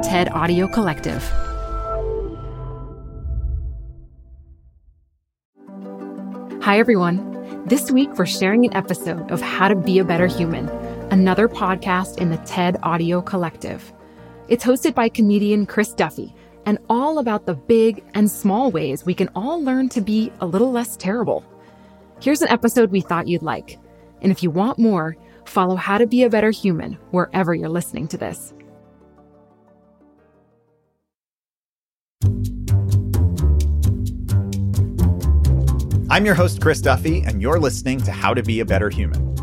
TED Audio Collective. Hi, everyone. This week, we're sharing an episode of How to Be a Better Human, another podcast in the TED Audio Collective. It's hosted by comedian Chris Duffy, and all about the big and small ways we can all learn to be a little less terrible. Here's an episode we thought you'd like. And if you want more, follow How to Be a Better Human wherever you're listening to this. I'm your host, Chris Duffy, and you're listening to How to Be a Better Human.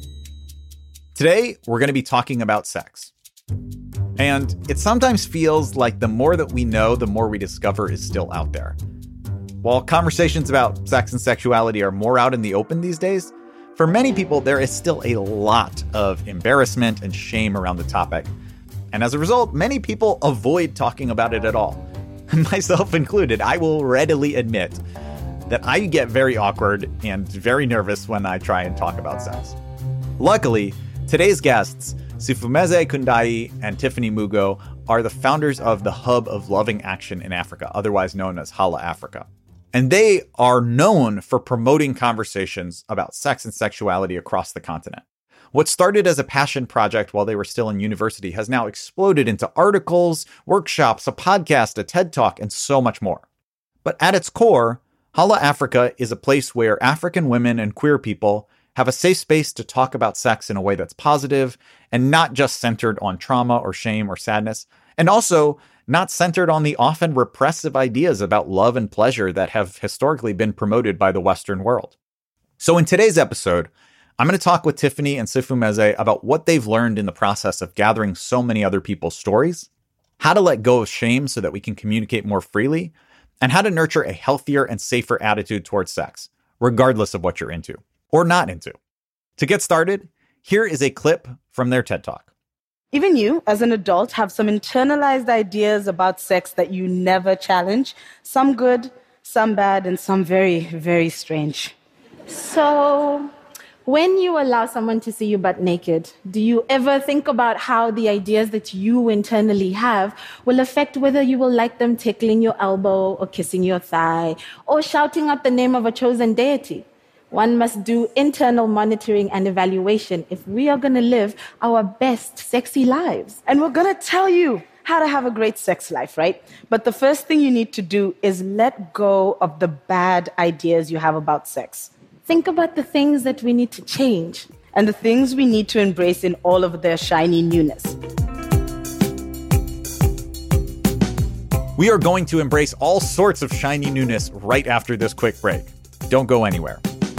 Today, we're going to be talking about sex. And it sometimes feels like the more that we know, the more we discover is still out there. While conversations about sex and sexuality are more out in the open these days, for many people, there is still a lot of embarrassment and shame around the topic. And as a result, many people avoid talking about it at all. Myself included, I will readily admit that I get very awkward and very nervous when I try and talk about sex. Luckily, today's guests, Sifumeze Kundai and Tiffany Mugo, are the founders of the Hub of Loving Action in Africa, otherwise known as Hala Africa. And they are known for promoting conversations about sex and sexuality across the continent. What started as a passion project while they were still in university has now exploded into articles, workshops, a podcast, a TED Talk, and so much more. But at its core, Hala Africa is a place where African women and queer people have a safe space to talk about sex in a way that's positive and not just centered on trauma or shame or sadness, and also not centered on the often repressive ideas about love and pleasure that have historically been promoted by the Western world. So in today's episode, I'm going to talk with Tiffany and Sifumeze about what they've learned in the process of gathering so many other people's stories, how to let go of shame so that we can communicate more freely, and how to nurture a healthier and safer attitude towards sex, regardless of what you're into or not into. To get started, here is a clip from their TED Talk. Even you, as an adult, have some internalized ideas about sex that you never challenge. Some good, some bad, and some very, very strange. So, when you allow someone to see you butt naked, do you ever think about how the ideas that you internally have will affect whether you will like them tickling your elbow or kissing your thigh or shouting out the name of a chosen deity? One must do internal monitoring and evaluation if we are going to live our best sexy lives. And we're going to tell you how to have a great sex life, right? But the first thing you need to do is let go of the bad ideas you have about sex. Think about the things that we need to change. And the things we need to embrace in all of their shiny newness. We are going to embrace all sorts of shiny newness right after this quick break. Don't go anywhere.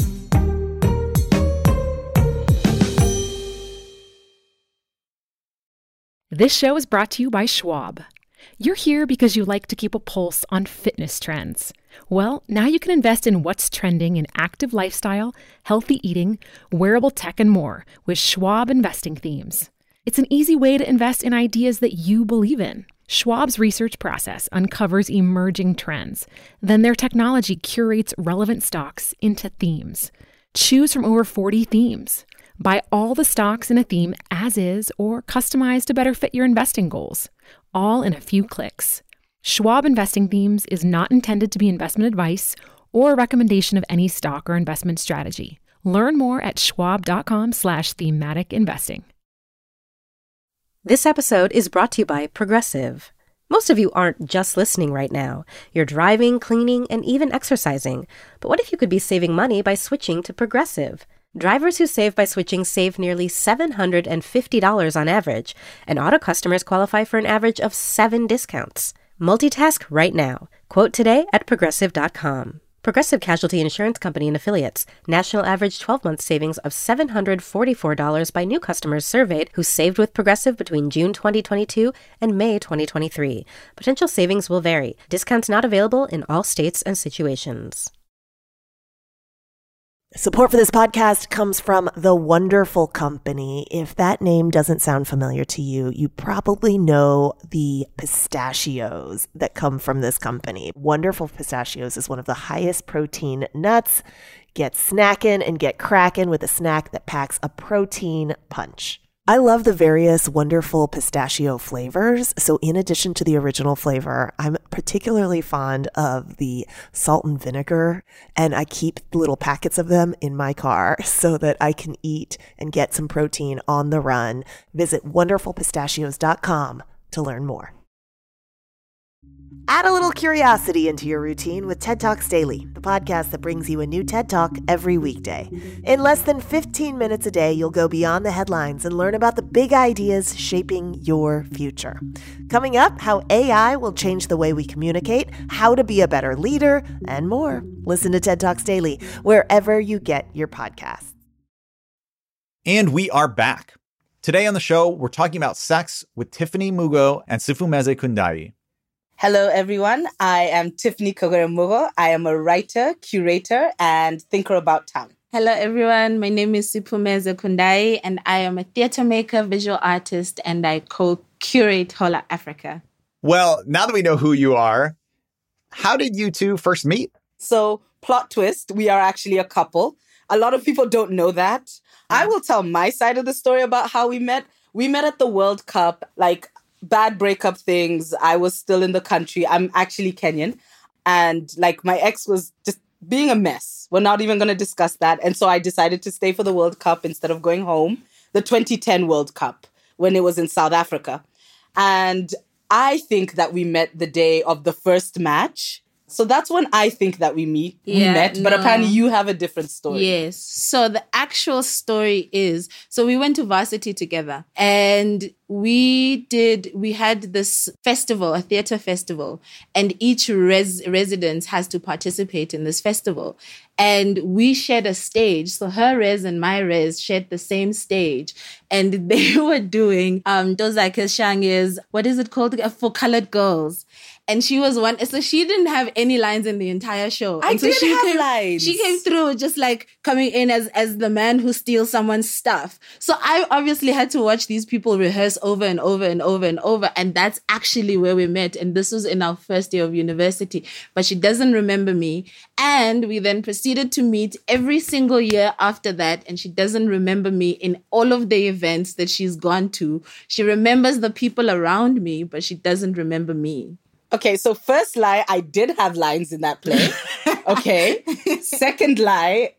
This show is brought to you by Schwab. You're here because you like to keep a pulse on fitness trends. Well, now you can invest in what's trending in active lifestyle, healthy eating, wearable tech, and more with Schwab investing themes. It's an easy way to invest in ideas that you believe in. Schwab's research process uncovers emerging trends. Then their technology curates relevant stocks into themes. Choose from over 40 themes. Buy all the stocks in a theme as is or customize to better fit your investing goals, all in a few clicks. Schwab Investing Themes is not intended to be investment advice or a recommendation of any stock or investment strategy. Learn more at schwab.com/thematic investing. This episode is brought to you by Progressive. Most of you aren't just listening right now. You're driving, cleaning, and even exercising. But what if you could be saving money by switching to Progressive? Drivers who save by switching save nearly $750 on average, and auto customers qualify for an average of 7 discounts. Multitask right now. Quote today at Progressive.com. Progressive Casualty Insurance Company and Affiliates. National average 12-month savings of $744 by new customers surveyed who saved with Progressive between June 2022 and May 2023. Potential savings will vary. Discounts not available in all states and situations. Support for this podcast comes from The Wonderful Company. If that name doesn't sound familiar to you, you probably know the pistachios that come from this company. Wonderful Pistachios is one of the highest protein nuts. Get snacking and get cracking with a snack that packs a protein punch. I love the various wonderful pistachio flavors. So in addition to the original flavor, I'm particularly fond of the salt and vinegar, and I keep little packets of them in my car so that I can eat and get some protein on the run. Visit wonderfulpistachios.com to learn more. Add a little curiosity into your routine with TED Talks Daily, the podcast that brings you a new TED Talk every weekday. In less than 15 minutes a day, you'll go beyond the headlines and learn about the big ideas shaping your future. Coming up, how AI will change the way we communicate, how to be a better leader, and more. Listen to TED Talks Daily wherever you get your podcasts. And we are back. Today on the show, we're talking about sex with Tiffany Mugo and Sifumeze Kundai. Hello, everyone. I am Tiffany Kogore-Mugo. I am a writer, curator, and thinker about town. Hello, everyone. My name is Sifumeze Kundai, and I am a theater maker, visual artist, and I co-curate Hola Africa. Well, now that we know who you are, how did you two first meet? So, plot twist, we are actually a couple. A lot of people don't know that. I will tell my side of the story about how we met. We met at the World Cup, bad breakup things. I was still in the country. I'm actually Kenyan. And my ex was just being a mess. We're not even going to discuss that. And so I decided to stay for the World Cup instead of going home. The 2010 World Cup, when it was in South Africa. And I think that we met the day of the first match. So that's when I think that we met. But apparently you have a different story. Yes. So the actual story is, so we went to varsity together and we had this festival, a theater festival, and each residence has to participate in this festival. And we shared a stage. So her res and my res shared the same stage. And they were doing Doza Keshange's, what is it called? For colored girls. And she was one, so she didn't have any lines in the entire show. I did have lines. She came through just coming in as the man who steals someone's stuff. So I obviously had to watch these people rehearse over and over and over and over. And that's actually where we met. And this was in our first year of university. But she doesn't remember me. And we then proceeded to meet every single year after that. And she doesn't remember me in all of the events that she's gone to. She remembers the people around me, but she doesn't remember me. Okay, so first lie, I did have lines in that play. Okay. Second lie,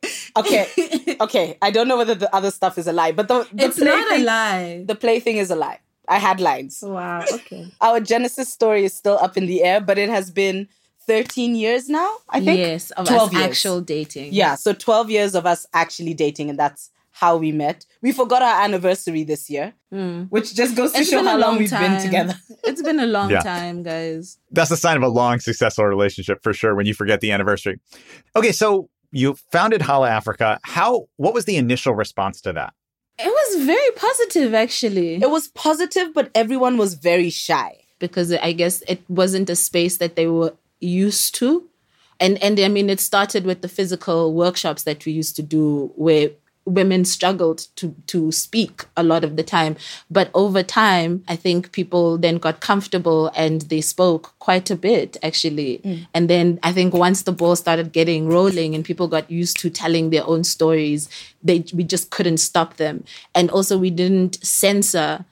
okay. I don't know whether the other stuff is a lie, but it's not a lie. The play thing is a lie. I had lines. Wow, okay. Our Genesis story is still up in the air, but it has been 13 years now, I think. Yes, of 12 us years. actual dating. Yeah, so 12 years of us actually dating, and that's how we met. We forgot our anniversary this year, which just goes to show how long we've been together. It's been a long time, guys. That's a sign of a long, successful relationship for sure when you forget the anniversary. Okay, so you founded Hola Africa. What was the initial response to that? It was very positive, actually. It was positive, but everyone was very shy. Because I guess it wasn't a space that they were used to. And I mean, it started with the physical workshops that we used to do where women struggled to speak a lot of the time. But over time, I think people then got comfortable and they spoke quite a bit, actually. And then I think once the ball started getting rolling and people got used to telling their own stories, we just couldn't stop them. And also we didn't censor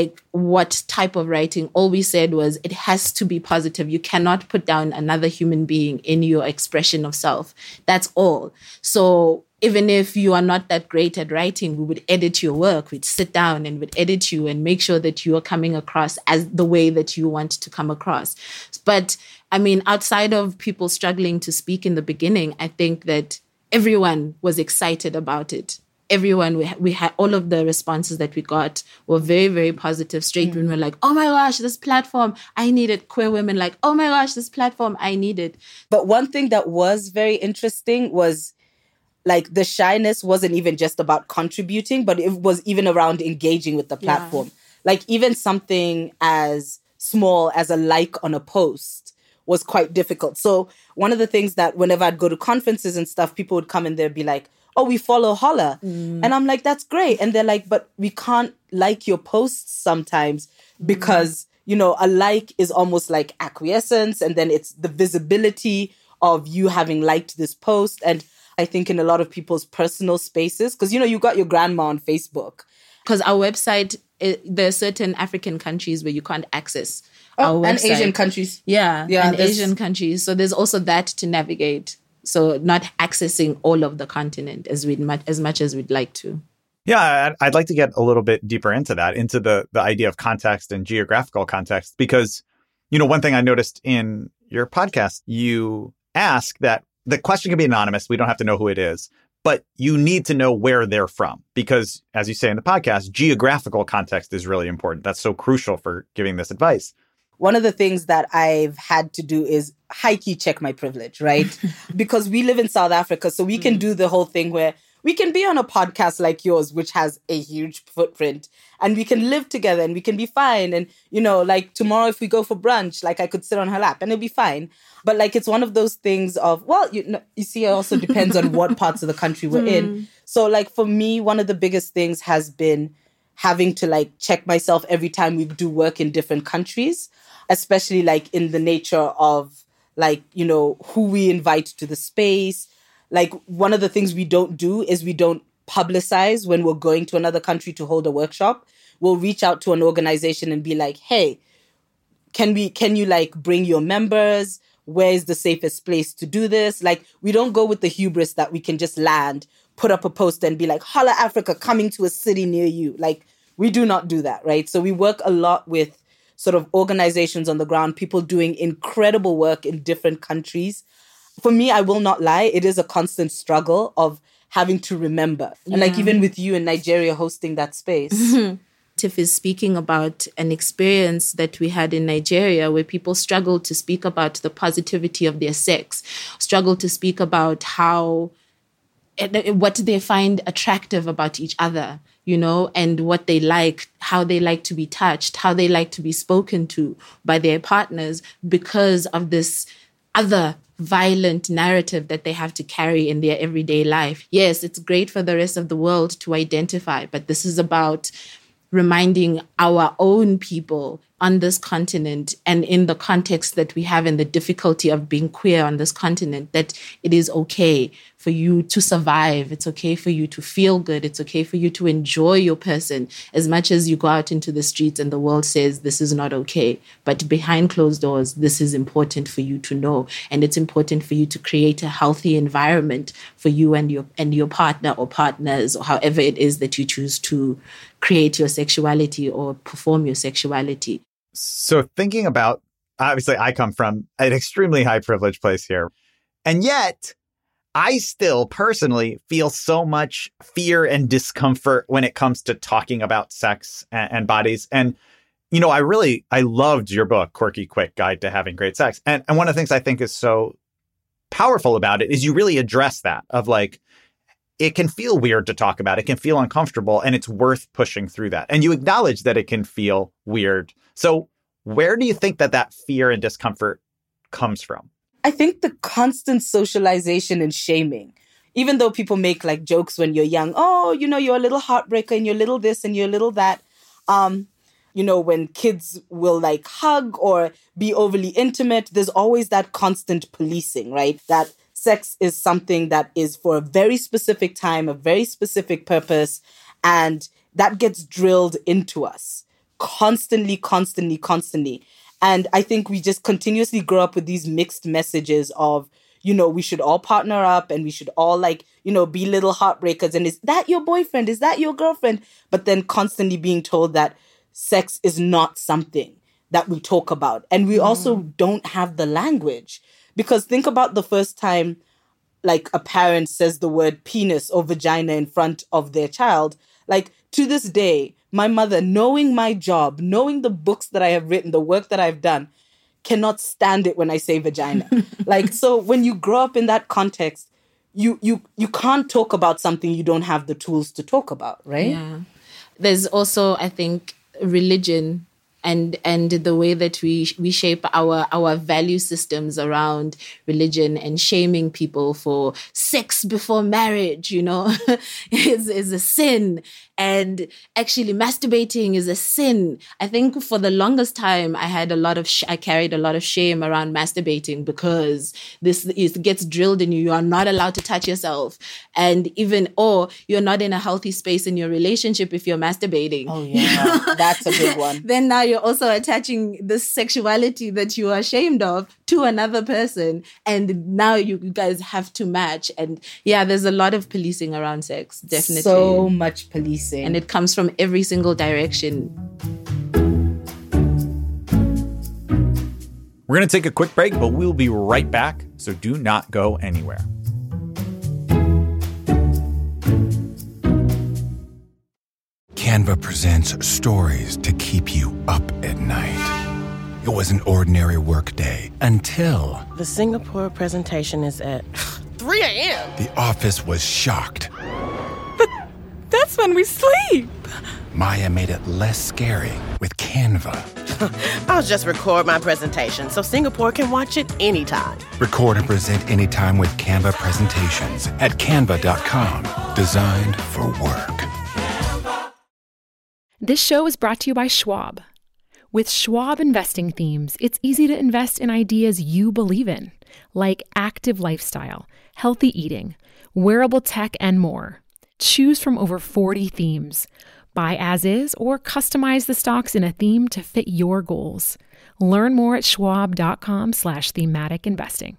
what type of writing. All we said was it has to be positive. You cannot put down another human being in your expression of self. That's all. So even if you are not that great at writing, we would edit your work. We'd sit down and we'd edit you and make sure that you are coming across as the way that you want to come across. But I mean, outside of people struggling to speak in the beginning, I think that everyone was excited about it. Everyone, we had all of the responses that we got were very, very positive. Straight women were like, oh my gosh, this platform, I need it. Queer women like, oh my gosh, this platform, I need it. But one thing that was very interesting was the shyness wasn't even just about contributing, but it was even around engaging with the platform. Yeah. Even something as small as a like on a post was quite difficult. So one of the things that whenever I'd go to conferences and stuff, people would come in there and be like, oh, we follow Hola. And I'm like, that's great. And they're like, but we can't like your posts sometimes because, a like is almost like acquiescence. And then it's the visibility of you having liked this post. And I think in a lot of people's personal spaces, because, you got your grandma on Facebook because our website, there are certain African countries where you can't access our website. And Asian countries. Yeah, and Asian countries. So there's also that to navigate. So not accessing all of the continent as much as we'd like to. Yeah, I'd like to get a little bit deeper into that, into the idea of context and geographical context, because, one thing I noticed in your podcast, you ask that the question can be anonymous. We don't have to know who it is, but you need to know where they're from, because, as you say in the podcast, geographical context is really important. That's so crucial for giving this advice. One of the things that I've had to do is high-key check my privilege, right? Because we live in South Africa, so we can do the whole thing where we can be on a podcast like yours, which has a huge footprint, and we can live together and we can be fine. And, like tomorrow, if we go for brunch, like I could sit on her lap and it'll be fine. But like, it's one of those things of, well, you see, it also depends on what parts of the country we're in. So like for me, one of the biggest things has been having to like check myself every time we do work in different countries, especially like in the nature of like, who we invite to the space. Like one of the things we don't do is we don't publicize when we're going to another country to hold a workshop. We'll reach out to an organization and be like, hey, can you like bring your members? Where is the safest place to do this? Like, we don't go with the hubris that we can just land, put up a poster and be like, Holla Africa coming to a city near you. Like, we do not do that, right? So we work a lot with sort of organizations on the ground, people doing incredible work in different countries. For me, I will not lie, it is a constant struggle of having to remember. Yeah. And like even with you in Nigeria hosting that space. Tiff is speaking about an experience that we had in Nigeria where people struggle to speak about the positivity of their sex, struggle to speak about what they find attractive about each other, and what they like, how they like to be touched, how they like to be spoken to by their partners because of this other violent narrative that they have to carry in their everyday life. Yes, it's great for the rest of the world to identify, but this is about reminding our own people on this continent and in the context that we have and the difficulty of being queer on this continent, that it is okay for you to survive. It's okay for you to feel good. It's okay for you to enjoy your person as much as you go out into the streets and the world says this is not okay. But behind closed doors, this is important for you to know. And it's important for you to create a healthy environment for you and your partner or partners, or however it is that you choose to create your sexuality or perform your sexuality. So thinking about, obviously I come from an extremely high privilege place here, and yet I still personally feel so much fear and discomfort when it comes to talking about sex and bodies. And, I loved your book, Quirky Quick Guide to Having Great Sex. And one of the things I think is so powerful about it is you really address that of like, it can feel weird to talk about. It can feel uncomfortable, and it's worth pushing through that. And you acknowledge that it can feel weird. So where do you think that fear and discomfort comes from? I think the constant socialization and shaming. Even though people make like jokes when you're young, oh, you're a little heartbreaker and you're a little this and you're a little that. When kids will like hug or be overly intimate, there's always that constant policing, right? That sex is something that is for a very specific time, a very specific purpose, and that gets drilled into us constantly. And I think we just continuously grow up with these mixed messages of, we should all partner up and we should all be little heartbreakers. And is that your boyfriend? Is that your girlfriend? But then constantly being told that sex is not something that we talk about. And we also don't have the language. Because think about the first time, like, a parent says the word penis or vagina in front of their child. Like, to this day, my mother, knowing my job, knowing the books that I have written, the work that I've done, cannot stand it when I say vagina. So when you grow up in that context, you can't talk about something you don't have the tools to talk about, right? Yeah. There's also, I think, religion and the way that we shape our value systems around religion and shaming people for sex before marriage, is a sin. And actually masturbating is a sin. I think for the longest time, I carried a lot of shame around masturbating because it gets drilled in you. You are not allowed to touch yourself. And or you're not in a healthy space in your relationship if you're masturbating. Oh, yeah. That's a big one. Then now you're also attaching this sexuality that you are ashamed of to another person. And now you guys have to match. And yeah, there's a lot of policing around sex, definitely. So much policing. And it comes from every single direction. We're going to take a quick break, but we'll be right back, so do not go anywhere. Canva presents stories to keep you up at night. It was an ordinary workday until... The Singapore presentation is at 3 a.m. The office was shocked. That's when we sleep. Maya made it less scary with Canva. I'll just record my presentation so Singapore can watch it anytime. Record and present anytime with Canva presentations at canva.com. Designed for work. This show is brought to you by Schwab. With Schwab investing themes, it's easy to invest in ideas you believe in, like active lifestyle, healthy eating, wearable tech, and more. Choose from over 40 themes. Buy as is or customize the stocks in a theme to fit your goals. Learn more at schwab.com/thematic investing.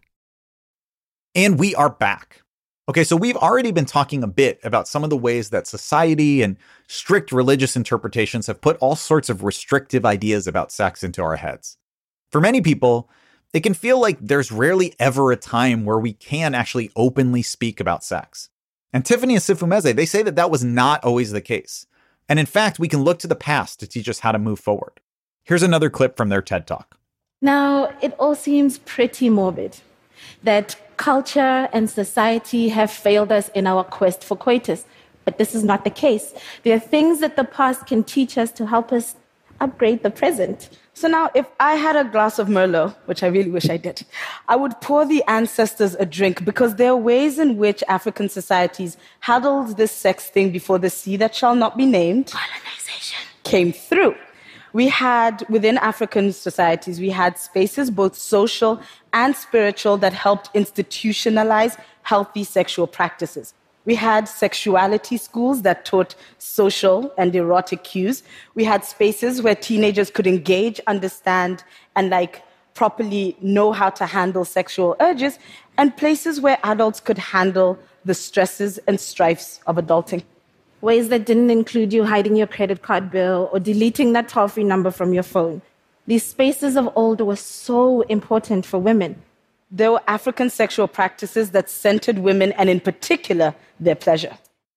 And we are back. Okay, so we've already been talking a bit about some of the ways that society and strict religious interpretations have put all sorts of restrictive ideas about sex into our heads. For many people, it can feel like there's rarely ever a time where we can actually openly speak about sex. And Tiffany and Sifumeze, they say that was not always the case. And in fact, we can look to the past to teach us how to move forward. Here's another clip from their TED Talk. Now, it all seems pretty morbid that culture and society have failed us in our quest for coitus. But this is not the case. There are things that the past can teach us to help us upgrade the present. So now, if I had a glass of Merlot, which I really wish I did, I would pour the ancestors a drink because there are ways in which African societies handled this sex thing before the sea that shall not be named, colonization, came through. We had, within African societies, we had spaces, both social and spiritual, that helped institutionalize healthy sexual practices. We had sexuality schools that taught social and erotic cues. We had spaces where teenagers could engage, understand, and properly know how to handle sexual urges, and places where adults could handle the stresses and strifes of adulting. Ways that didn't include you hiding your credit card bill or deleting that toll-free number from your phone. These spaces of old were so important for women. There were African sexual practices that centered women and, in particular, their pleasure.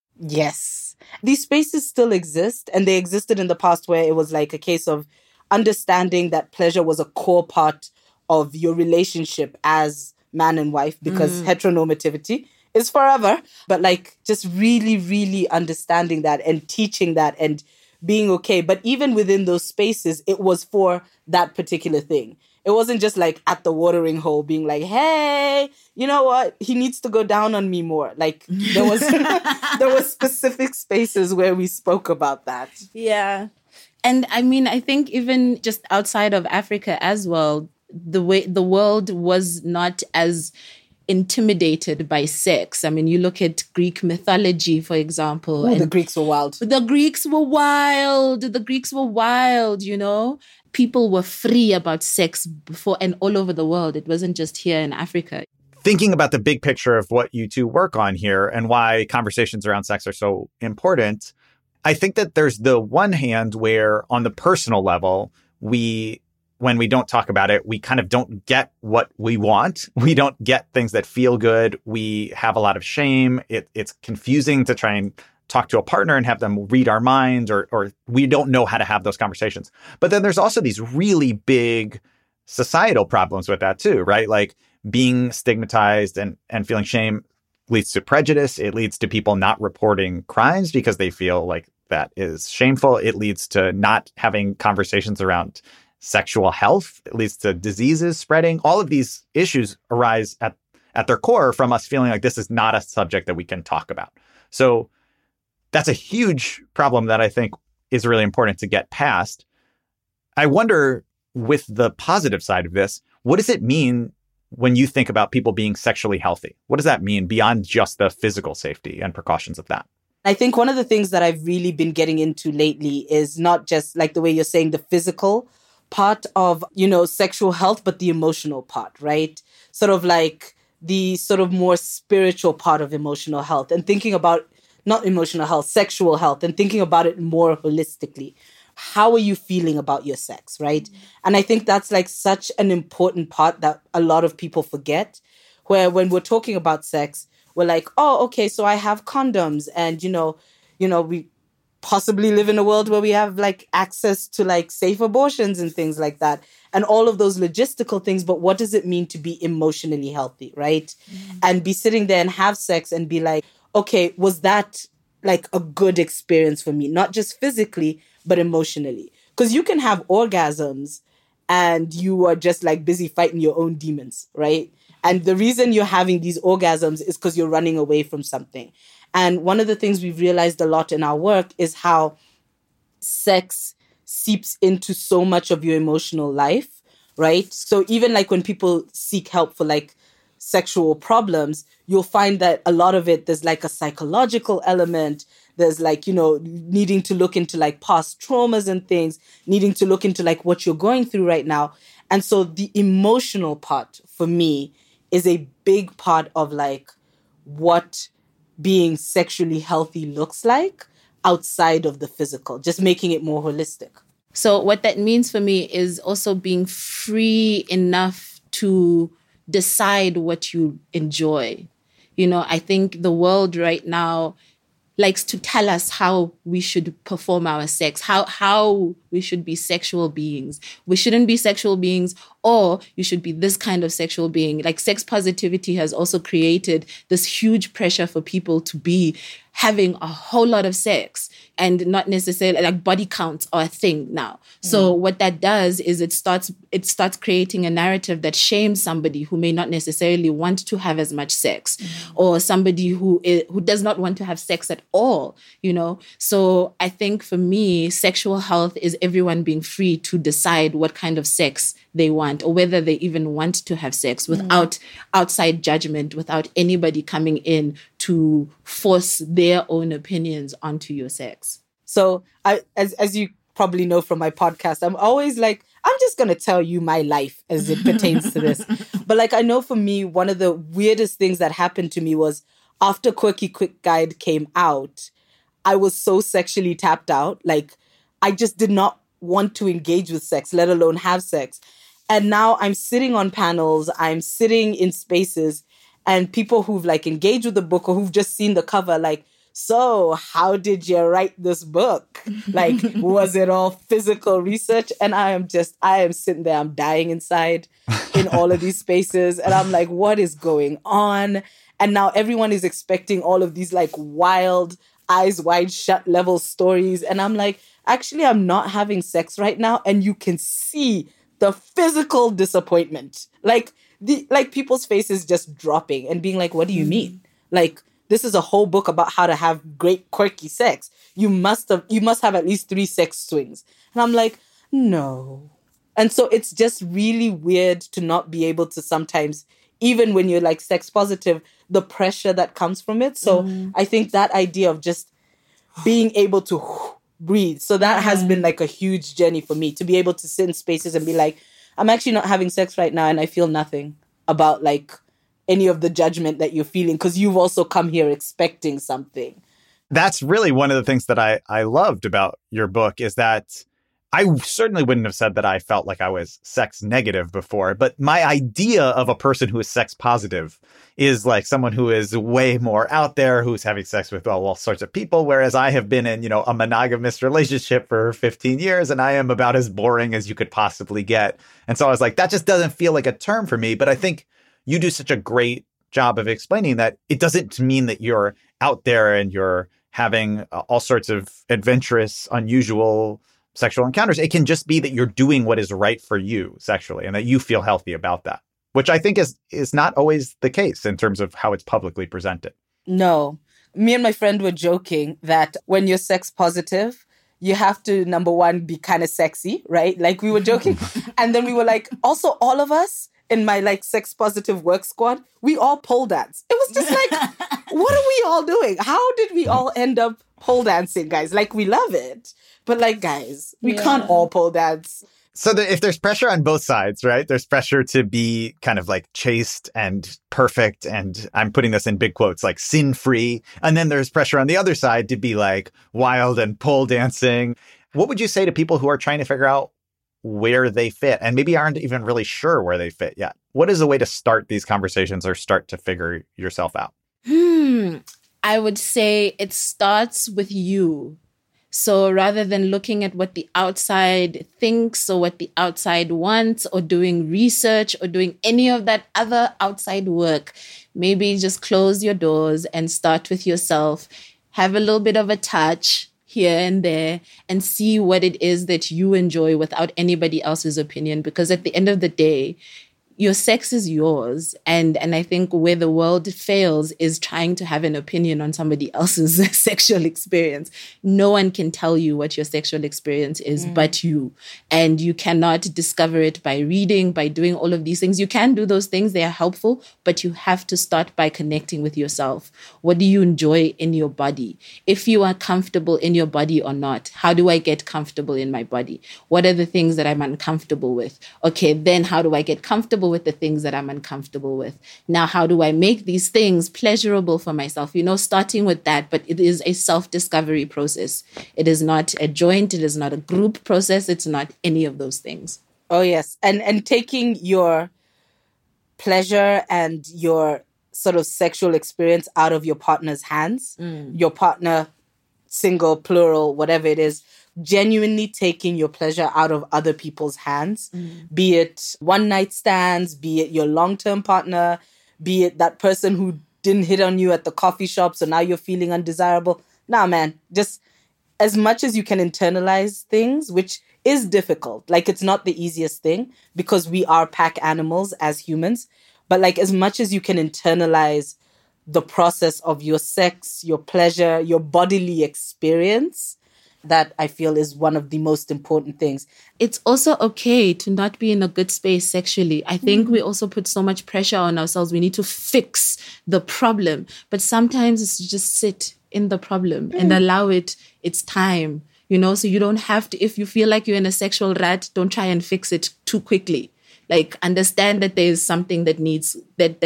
Yes. These spaces still exist, and they existed in the past where it was like a case of understanding that pleasure was a core part of your relationship as man and wife, because heteronormativity is forever. But just really, really understanding that and teaching that and being okay. But even within those spaces, it was for that particular thing. It wasn't just at the watering hole being like, hey, you know what? He needs to go down on me more. There was there were specific spaces where we spoke about that. Yeah. And I mean, I think even just outside of Africa as well, the world was not as intimidated by sex. I mean, you look at Greek mythology, for example. And the Greeks were wild. The Greeks were wild, People were free about sex before and all over the world. It wasn't just here in Africa. Thinking about the big picture of what you two work on here and why conversations around sex are so important, I think that there's the one hand where on the personal level, when we don't talk about it, we kind of don't get what we want. We don't get things that feel good. We have a lot of shame. It's confusing to try and talk to a partner and have them read our minds, or we don't know how to have those conversations. But then there's also these really big societal problems with that too, right? Being stigmatized and feeling shame leads to prejudice. It leads to people not reporting crimes because they feel like that is shameful. It leads to not having conversations around sexual health. It leads to diseases spreading. All of these issues arise at their core from us feeling like this is not a subject that we can talk about. So that's a huge problem that I think is really important to get past. I wonder, with the positive side of this, what does it mean when you think about people being sexually healthy? What does that mean beyond just the physical safety and precautions of that? I think one of the things that I've really been getting into lately is not just like the way you're saying the physical part of, sexual health, but the emotional part, right? Sort of like the sort of more spiritual part of emotional health and thinking about not emotional health, sexual health, and thinking about it more holistically. How are you feeling about your sex, right? And I think that's like such an important part that a lot of people forget, where when we're talking about sex, we're like, oh, okay, so I have condoms and, we possibly live in a world where we have like access to like safe abortions and things like that and all of those logistical things. But what does it mean to be emotionally healthy, right? And be sitting there and have sex and be like, okay, was that like a good experience for me? Not just physically, but emotionally. Because you can have orgasms and you are just like busy fighting your own demons, right? And the reason you're having these orgasms is because you're running away from something. And one of the things we've realized a lot in our work is how sex seeps into so much of your emotional life, right? So even like when people seek help for like sexual problems, you'll find that a lot of it, there's like a psychological element. There's like, needing to look into like past traumas and things, needing to look into like what you're going through right now. And so the emotional part for me is a big part of like what being sexually healthy looks like outside of the physical, just making it more holistic. So what that means for me is also being free enough to decide what you enjoy. I think the world right now likes to tell us how we should perform our sex, how we should be sexual beings. We shouldn't be sexual beings, or you should be this kind of sexual being. Like sex positivity has also created this huge pressure for people to be having a whole lot of sex and not necessarily like body counts are a thing now. So what that does is it starts creating a narrative that shames somebody who may not necessarily want to have as much sex or somebody who does not want to have sex at all, So I think for me, sexual health is everyone being free to decide what kind of sex they want or whether they even want to have sex without outside judgment, without anybody coming in to force their own opinions onto your sex. So as you probably know from my podcast, I'm always like, I'm just going to tell you my life as it pertains to this. But like, I know for me, one of the weirdest things that happened to me was after Quirky Quick Guide came out, I was so sexually tapped out. Like, I just did not want to engage with sex, let alone have sex. And now I'm sitting on panels, I'm sitting in spaces, and people who've like engaged with the book or who've just seen the cover, like, so how did you write this book? Like, was it all physical research? And I am sitting there, I'm dying inside in all of these spaces. And I'm like, what is going on? And now everyone is expecting all of these like wild, eyes wide shut level stories. And I'm like, actually, I'm not having sex right now. And you can see the physical disappointment. Like people's faces just dropping and being like, what do you mean? Like, this is a whole book about how to have great quirky sex. You must have at least 3 sex swings. And I'm like, no. And so it's just really weird to not be able to sometimes, even when you're like sex positive, the pressure that comes from it. So I think that idea of just being able to breathe. So that has been like a huge journey for me, to be able to sit in spaces and be like, I'm actually not having sex right now and I feel nothing about like any of the judgment that you're feeling, because you've also come here expecting something. That's really one of the things that I loved about your book, is that I certainly wouldn't have said that I felt like I was sex negative before, but my idea of a person who is sex positive is like someone who is way more out there, who's having sex with all sorts of people, whereas I have been in, a monogamous relationship for 15 years and I am about as boring as you could possibly get. And so I was like, that just doesn't feel like a term for me. But I think you do such a great job of explaining that it doesn't mean that you're out there and you're having all sorts of adventurous, unusual sexual encounters. It can just be that you're doing what is right for you sexually and that you feel healthy about that, which I think is not always the case in terms of how it's publicly presented. No. Me and my friend were joking that when you're sex positive, you have to, number one, be kind of sexy, right? Like we were joking. And then we were like, also all of us in my like sex positive work squad, we all pole dance. It was just like, what are we all doing? How did we all end up pole dancing, guys? Like we love it. But like, guys, we can't all pole dance. So if there's pressure on both sides, right? There's pressure to be kind of like chaste and perfect. And I'm putting this in big quotes, like sin-free. And then there's pressure on the other side to be like wild and pole dancing. What would you say to people who are trying to figure out where they fit and maybe aren't even really sure where they fit yet? What is a way to start these conversations or start to figure yourself out? I would say it starts with you. So rather than looking at what the outside thinks or what the outside wants or doing research or doing any of that other outside work, maybe just close your doors and start with yourself. Have a little bit of a touch here and there and see what it is that you enjoy without anybody else's opinion. Because at the end of the day, your sex is yours. And I think where the world fails is trying to have an opinion on somebody else's sexual experience. No one can tell you what your sexual experience is but you. And you cannot discover it by reading, by doing all of these things. You can do those things. They are helpful, but you have to start by connecting with yourself. What do you enjoy in your body? If you are comfortable in your body or not, how do I get comfortable in my body? What are the things that I'm uncomfortable with? Okay, then how do I get comfortable with the things that I'm uncomfortable with? Now, how do I make these things pleasurable for myself? Starting with that, but it is a self-discovery process. It is not a joint. It is not a group process. It's not any of those things. Oh, yes. And taking your pleasure and your sort of sexual experience out of your partner's hands, your partner, single, plural, whatever it is, genuinely taking your pleasure out of other people's hands, be it one night stands, be it your long-term partner, be it that person who didn't hit on you at the coffee shop, so now you're feeling undesirable. Nah, man, just as much as you can internalize things, which is difficult. Like, it's not the easiest thing because we are pack animals as humans. But like, as much as you can internalize the process of your sex, your pleasure, your bodily experience, that I feel is one of the most important things. It's also okay to not be in a good space sexually. I think we also put so much pressure on ourselves. We need to fix the problem. But sometimes it's just sit in the problem and allow it its time. So you don't have to, if you feel like you're in a sexual rut, don't try and fix it too quickly. Like, understand that there is something that needs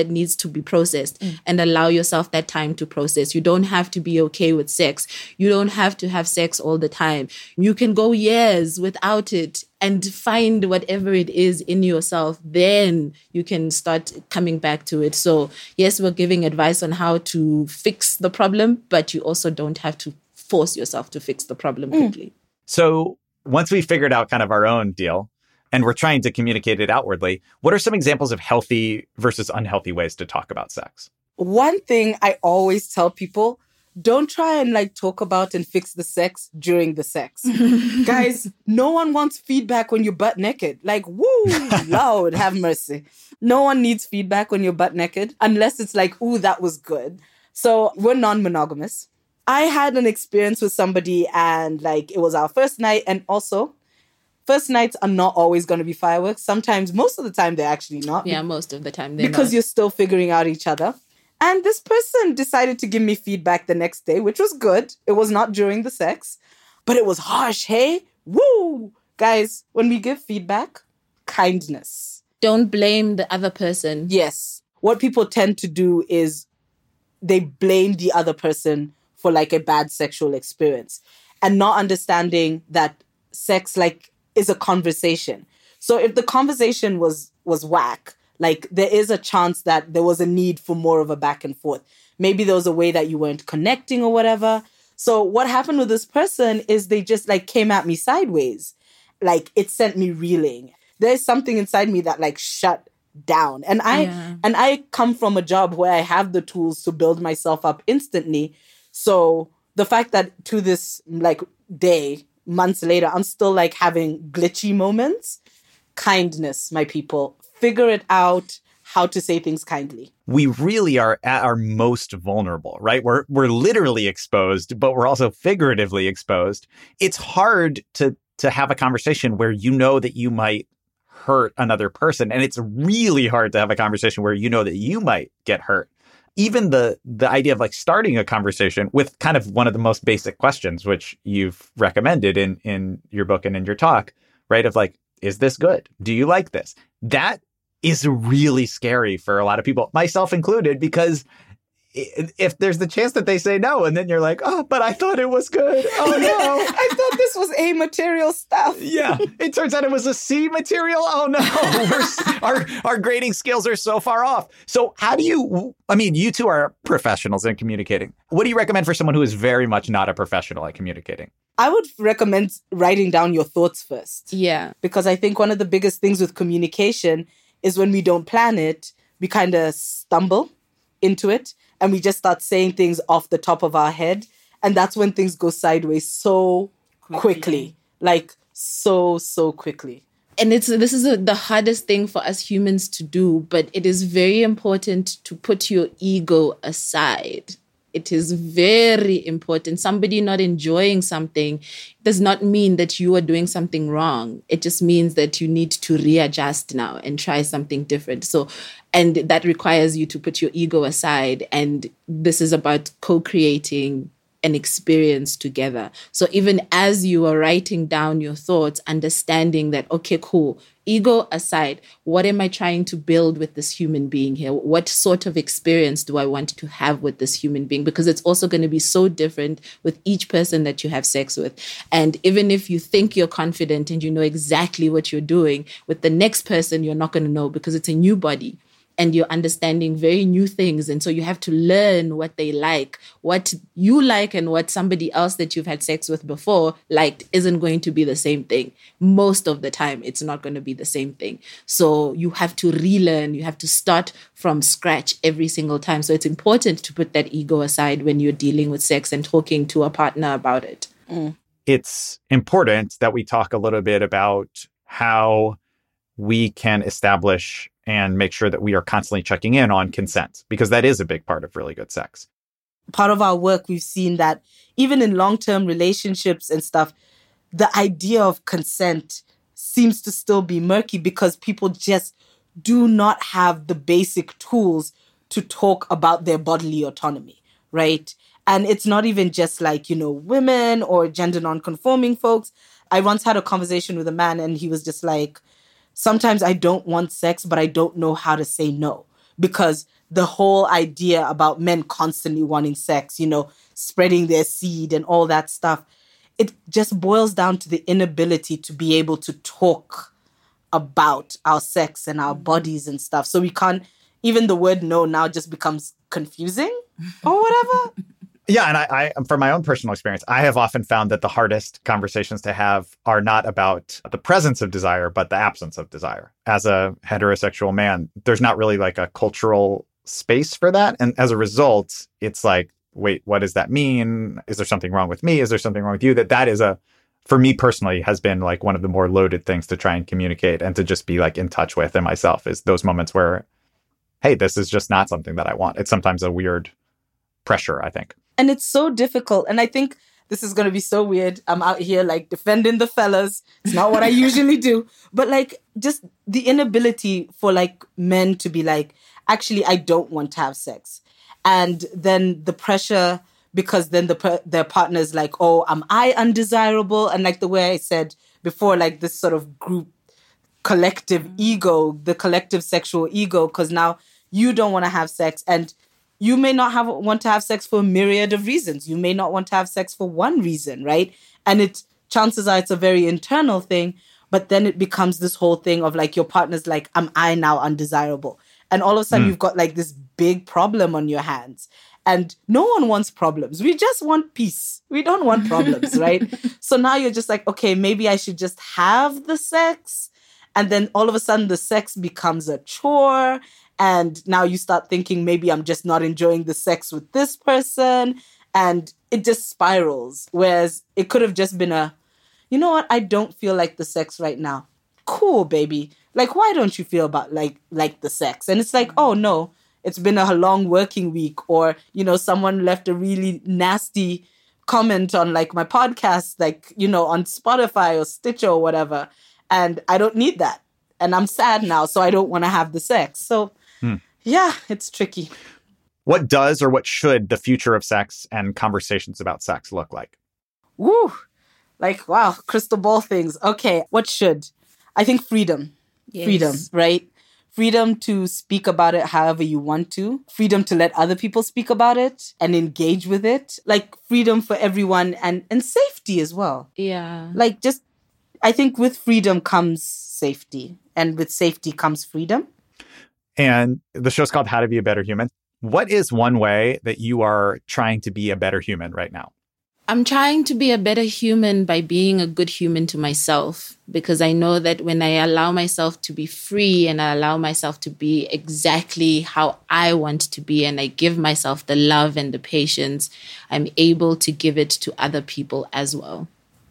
to be processed and allow yourself that time to process. You don't have to be okay with sex. You don't have to have sex all the time. You can go years without it and find whatever it is in yourself. Then you can start coming back to it. So yes, we're giving advice on how to fix the problem, but you also don't have to force yourself to fix the problem quickly. So once we figured out kind of our own deal, and we're trying to communicate it outwardly, what are some examples of healthy versus unhealthy ways to talk about sex? One thing I always tell people, don't try and talk about and fix the sex during the sex. Guys, no one wants feedback when you're butt naked. Like, woo, Lord, have mercy. No one needs feedback when you're butt naked unless it's like, ooh, that was good. So we're non-monogamous. I had an experience with somebody and it was our first night, and also first nights are not always going to be fireworks. Sometimes, most of the time, they're actually not. Yeah, most of the time they're because not. You're still figuring out each other. And this person decided to give me feedback the next day, which was good. It was not during the sex, but it was harsh, hey? Woo! Guys, when we give feedback, kindness. Don't blame the other person. Yes. What people tend to do is they blame the other person for a bad sexual experience and not understanding that sex, is a conversation. So if the conversation was whack, there is a chance that there was a need for more of a back and forth. Maybe there was a way that you weren't connecting or whatever. So what happened with this person is they just came at me sideways. It sent me reeling. There's something inside me that shut down. And I come from a job where I have the tools to build myself up instantly. So the fact that to this like day, months later, I'm still like having glitchy moments. Kindness, my people. Figure it out how to say things kindly. We really are at our most vulnerable, right? We're literally exposed, but we're also figuratively exposed. It's hard to have a conversation where you know that you might hurt another person. And it's really hard to have a conversation where you know that you might get hurt. Even the idea of like starting a conversation with kind of one of the most basic questions, which you've recommended in your book and in your talk, right? Of like, is this good? Do you like this? That is really scary for a lot of people, myself included, because if there's the chance that they say no, and then you're like, oh, but I thought it was good. Oh, no. I thought this was A material stuff. Yeah. It turns out it was a C material. Oh, no. Our grading skills are so far off. So how do you, I mean, you two are professionals in communicating. What do you recommend for someone who is very much not a professional at communicating? I would recommend writing down your thoughts first. Yeah. Because I think one of the biggest things with communication is when we don't plan it, we kind of stumble into it and we just start saying things off the top of our head. And that's when things go sideways so quickly. Like so quickly. And this is the hardest thing for us humans to do, but it is very important to put your ego aside. It is very important. Somebody not enjoying something does not mean that you are doing something wrong. It just means that you need to readjust now and try something different. So, and that requires you to put your ego aside. And this is about co-creating an experience together. So even as you are writing down your thoughts, understanding that, okay, cool, ego aside, what am I trying to build with this human being here? What sort of experience do I want to have with this human being? Because it's also going to be so different with each person that you have sex with. And even if you think you're confident and you know exactly what you're doing, with the next person, you're not going to know because it's a new body. And you're understanding very new things. And so you have to learn what they like. What you like and what somebody else that you've had sex with before liked isn't going to be the same thing. Most of the time, it's not going to be the same thing. So you have to relearn. You have to start from scratch every single time. So it's important to put that ego aside when you're dealing with sex and talking to a partner about it. It's important that we talk a little bit about how we can establish and make sure that we are constantly checking in on consent, because that is a big part of really good sex. Part of our work, we've seen that even in long-term relationships and stuff, the idea of consent seems to still be murky because people just do not have the basic tools to talk about their bodily autonomy, right? And it's not even just like, you know, women or gender non-conforming folks. I once had a conversation with a man and he was just like, sometimes I don't want sex, but I don't know how to say no. Because the whole idea about men constantly wanting sex, you know, spreading their seed and all that stuff, it just boils down to the inability to be able to talk about our sex and our bodies and stuff. So we can't, even the word no now just becomes confusing or whatever. Yeah, and I, from my own personal experience, I have often found that the hardest conversations to have are not about the presence of desire, but the absence of desire. As a heterosexual man, there's not really like a cultural space for that. And as a result, it's like, wait, what does that mean? Is there something wrong with me? Is there something wrong with you? That is for me personally, has been like one of the more loaded things to try and communicate and to just be like in touch with in myself, is those moments where, hey, this is just not something that I want. It's sometimes a weird pressure, I think. And it's so difficult. And I think this is going to be so weird. I'm out here like defending the fellas. It's not what I usually do. But like just the inability for like men to be like, actually, I don't want to have sex. And then the pressure, because then their partner's like, oh, am I undesirable? And like the way I said before, like this sort of group collective ego, the collective sexual ego, because now you don't want to have sex. And you may not want to have sex for a myriad of reasons. You may not want to have sex for one reason, right? And chances are it's a very internal thing, but then it becomes this whole thing of like your partner's like, am I now undesirable? And all of a sudden you've got like this big problem on your hands. And no one wants problems. We just want peace. We don't want problems, right? So now you're just like, okay, maybe I should just have the sex. And then all of a sudden the sex becomes a chore. And now you start thinking, maybe I'm just not enjoying the sex with this person. And it just spirals. Whereas it could have just been you know what? I don't feel like the sex right now. Cool, baby. Like, why don't you feel about like the sex? And it's like, oh no, it's been a long working week. Or, you know, someone left a really nasty comment on like my podcast, like, you know, on Spotify or Stitcher or whatever. And I don't need that. And I'm sad now, so I don't want to have the sex. So yeah, it's tricky. What does or what should the future of sex and conversations about sex look like? Woo! Like, wow, crystal ball things. Okay, what should? I think freedom. Yes. Freedom, right? Freedom to speak about it however you want to. Freedom to let other people speak about it and engage with it. Like, freedom for everyone and safety as well. Yeah. Like, just, I think with freedom comes safety. And with safety comes freedom. And the show's called How to Be a Better Human. What is one way that you are trying to be a better human right now? I'm trying to be a better human by being a good human to myself, because I know that when I allow myself to be free and I allow myself to be exactly how I want to be, and I give myself the love and the patience, I'm able to give it to other people as well.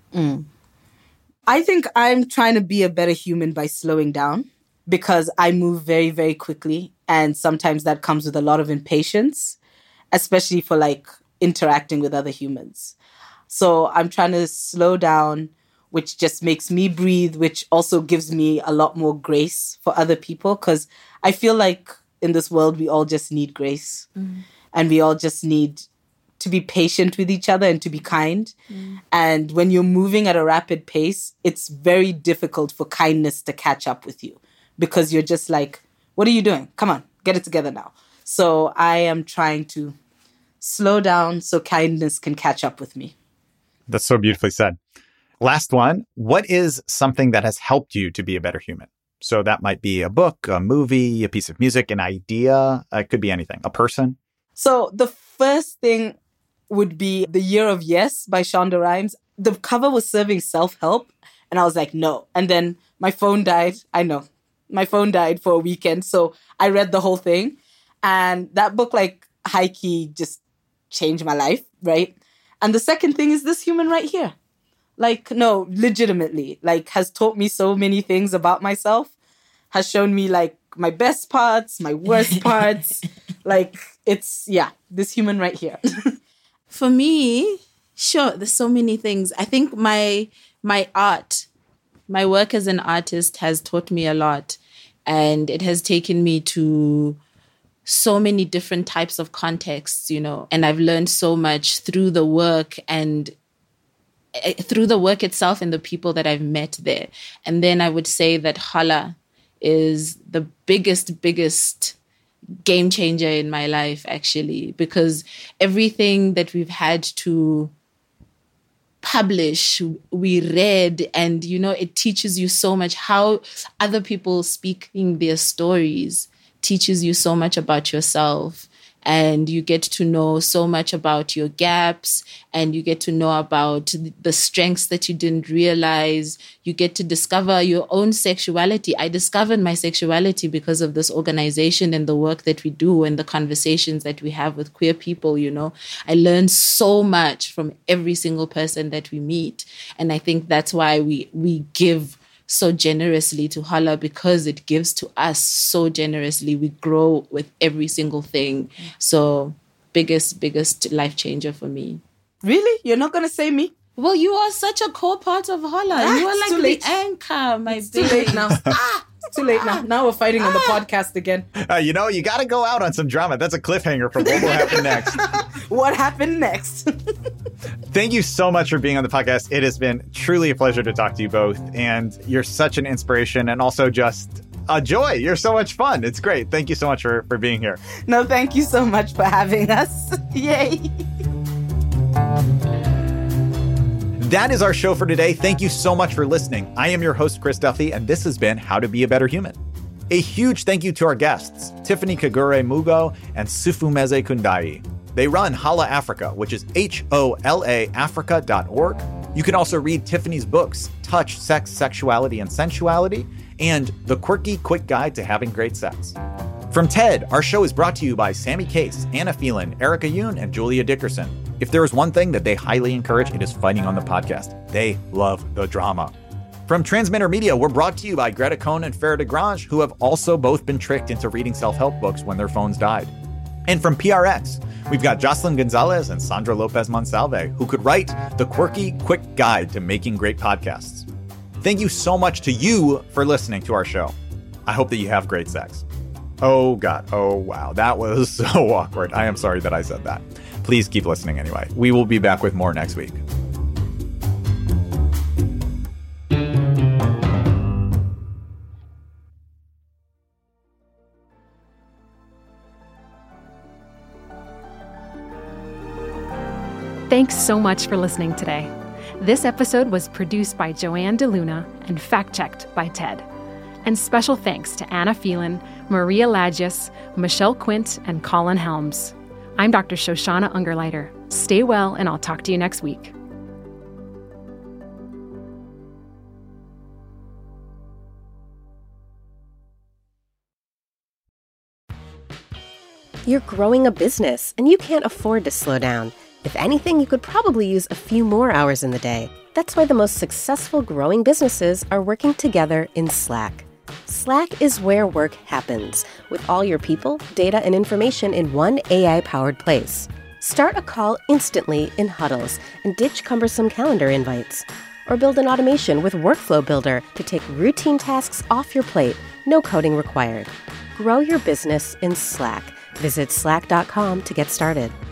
I think I'm trying to be a better human by slowing down, because I move very, very quickly. And sometimes that comes with a lot of impatience, especially for like interacting with other humans. So I'm trying to slow down, which just makes me breathe, which also gives me a lot more grace for other people. Because I feel like in this world, we all just need grace. And we all just need to be patient with each other and to be kind. And when you're moving at a rapid pace, it's very difficult for kindness to catch up with you, because you're just like, what are you doing? Come on, get it together now. So I am trying to slow down so kindness can catch up with me. That's so beautifully said. Last one. What is something that has helped you to be a better human? So that might be a book, a movie, a piece of music, an idea. It could be anything. A person. So the first thing would be The Year of Yes by Shonda Rhimes. The cover was serving self-help. And I was like, no. And then my phone died. I know. My phone died for a weekend. So I read the whole thing. And that book, like, high-key just changed my life, right? And the second thing is this human right here. Like, no, legitimately, like, has taught me so many things about myself, has shown me, like, my best parts, my worst parts. Like, it's, yeah, this human right here. For me, sure, there's so many things. I think my art, my work as an artist has taught me a lot. And it has taken me to so many different types of contexts, you know, and I've learned so much through the work and through the work itself and the people that I've met there. And then I would say that Holla is the biggest game changer in my life, actually, because everything that we've had to publish, we read, and, you know, it teaches you so much how other people speaking their stories teaches you so much about yourself, and you get to know so much about your gaps, and you get to know about the strengths that you didn't realize. You get to discover your own sexuality. I discovered my sexuality because of this organization and the work that we do and the conversations that we have with queer people, you know. I learned so much from every single person that we meet. And I think that's why we give so generously to Holla, because it gives to us so generously. We grow with every single thing. So biggest life changer for me. Really? You're not going to say me? Well, you are such a core part of Holla. You are like the anchor, my baby. Too late now. It's too late now. Now we're fighting on the podcast again. You know, you got to go out on some drama. That's a cliffhanger for what will happen next. What happened next? Thank you so much for being on the podcast. It has been truly a pleasure to talk to you both. And you're such an inspiration and also just a joy. You're so much fun. It's great. Thank you so much for being here. No, thank you so much for having us. Yay. That is our show for today. Thank you so much for listening. I am your host, Chris Duffy, and this has been How to Be a Better Human. A huge thank you to our guests, Tiffany Kagure Mugo and Sifumeze Kundai. They run Holla Africa, which is HOLA Africa.org. You can also read Tiffany's books, Touch, Sex, Sexuality, and Sensuality, and The Quirky Quick Guide to Having Great Sex. From TED, our show is brought to you by Sammy Case, Anna Phelan, Erica Yoon, and Julia Dickerson. If there is one thing that they highly encourage, it is fighting on the podcast. They love the drama. From Transmitter Media, we're brought to you by Greta Cohn and Farah DeGrange, who have also both been tricked into reading self-help books when their phones died. And from PRX, we've got Jocelyn Gonzalez and Sandra Lopez Monsalve, who could write the quirky, quick guide to making great podcasts. Thank you so much to you for listening to our show. I hope that you have great sex. Oh, God. Oh, wow. That was so awkward. I am sorry that I said that. Please keep listening anyway. We will be back with more next week. Thanks so much for listening today. This episode was produced by Joanne DeLuna and fact-checked by Ted. And special thanks to Anna Phelan, Maria Lagius, Michelle Quint, and Colin Helms. I'm Dr. Shoshana Ungerleider. Stay well, and I'll talk to you next week. You're growing a business, and you can't afford to slow down. If anything, you could probably use a few more hours in the day. That's why the most successful growing businesses are working together in Slack. Slack is where work happens, with all your people, data, and information in one AI-powered place. Start a call instantly in huddles and ditch cumbersome calendar invites. Or build an automation with Workflow Builder to take routine tasks off your plate, no coding required. Grow your business in Slack. Visit slack.com to get started.